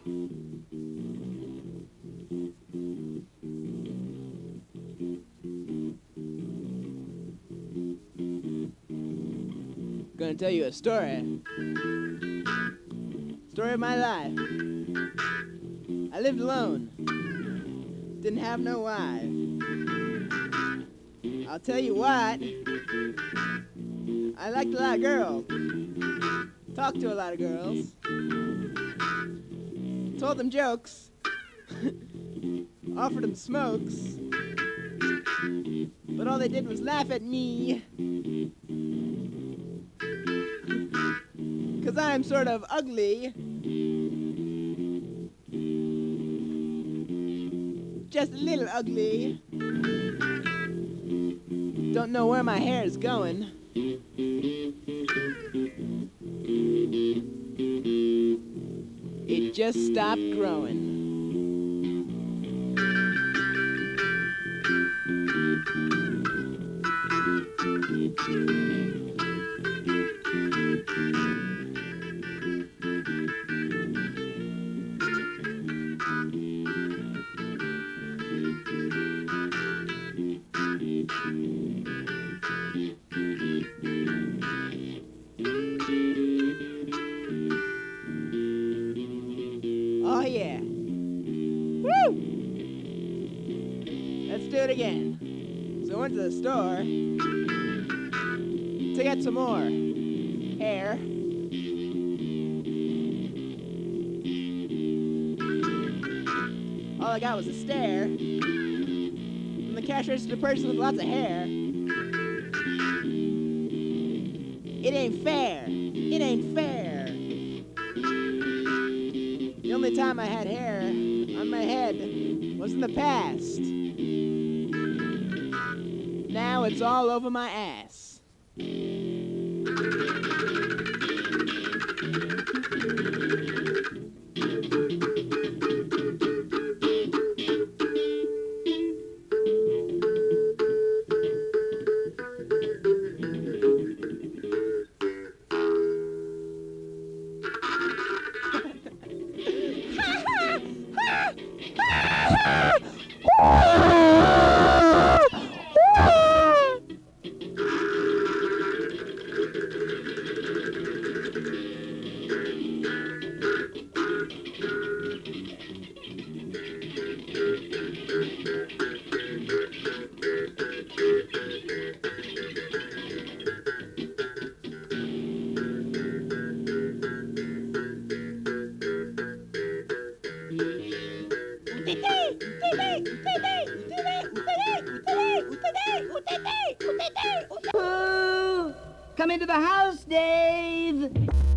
Gonna tell you a story. Story of my life. I lived alone. Didn't have no wife. I'll tell you what. I liked a lot of girls. Talked to a lot of girls. Told them jokes. Offered them smokes. But all they did was laugh at me. 'Cause I'm sort of ugly. Just a little ugly. Don't know where my hair is going. It just stopped growing. Oh yeah. Woo! Let's do it again. So I went to the store to get some more hair. All I got was a stare from the cash register person with lots of hair. It ain't fair. It ain't fair. The only time I had hair on my head was in the past. Now it's all over my ass. Come into the house, Dave.